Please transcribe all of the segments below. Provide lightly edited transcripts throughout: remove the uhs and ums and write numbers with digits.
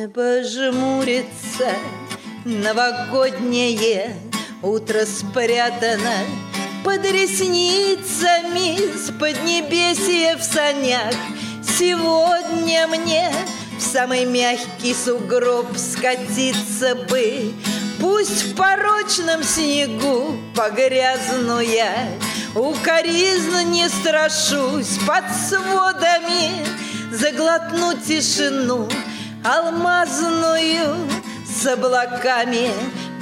Небо жмурится, новогоднее утро спрятано под ресницами, с поднебесья в санях. Сегодня мне в самый мягкий сугроб скатиться бы, пусть в порочном снегу погрязну я. Укоризну не страшусь под сводами, заглотну тишину алмазную с облаками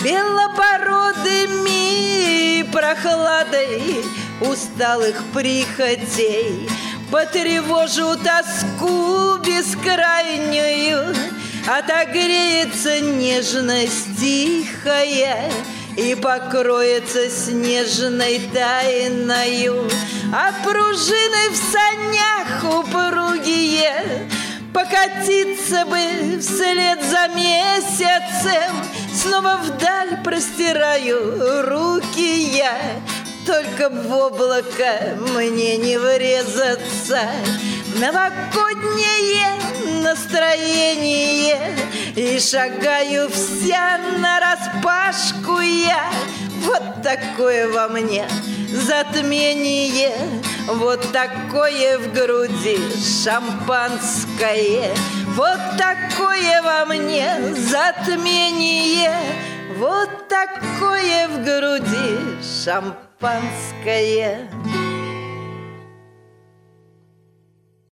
белобородыми, прохладой усталых прихотей потревожу тоску бескрайнюю. Отогреется нежность тихая и покроется снежной тайною, а пружины в санях упругие покатиться бы вслед за месяцем. Снова вдаль простираю руки я, только в облако мне не врезаться. Новогоднее настроение, и шагаю вся нараспашку я. Вот такое во мне затмение, вот такое в груди шампанское. Вот такое во мне затмение, вот такое в груди шампанское.